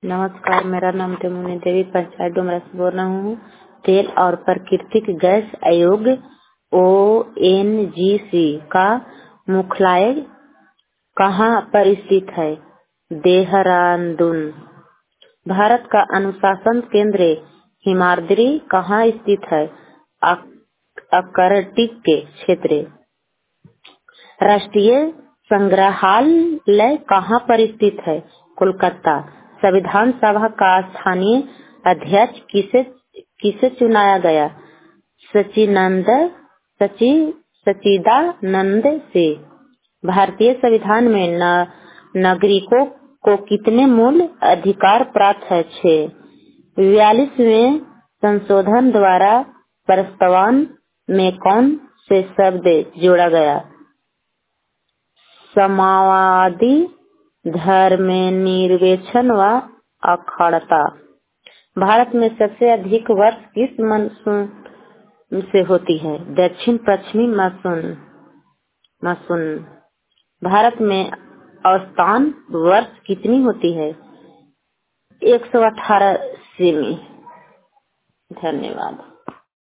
नमस्कार, मेरा नाम टेमुनी देवी पंचायत डुमरा से बोल रहा हूँ। तेल और प्राकृतिक गैस आयोग ONGC का मुख्यालय कहाँ पर स्थित है? देहरादून। भारत का अनुशासन केंद्र हिमाद्री कहाँ स्थित है? अर्कटिक के क्षेत्र। राष्ट्रीय संग्रहालय कहाँ पर स्थित है? कोलकाता। संविधान सभा का स्थानीय अध्यक्ष किसे चुनाया गया? सच्चिदानंद से। भारतीय संविधान में नागरिकों को कितने मूल अधिकार प्राप्त है? 6। 42वें संशोधन द्वारा प्रस्तावना में कौन से शब्द जोड़ा गया? समाजवादी, धर्मनिरपेक्ष व अखंडता। भारत में सबसे अधिक वर्षा किस मानसून से होती है? दक्षिण पश्चिमी मानसून। भारत में औसतन वर्षा कितनी होती है? 118 सेमी। धन्यवाद।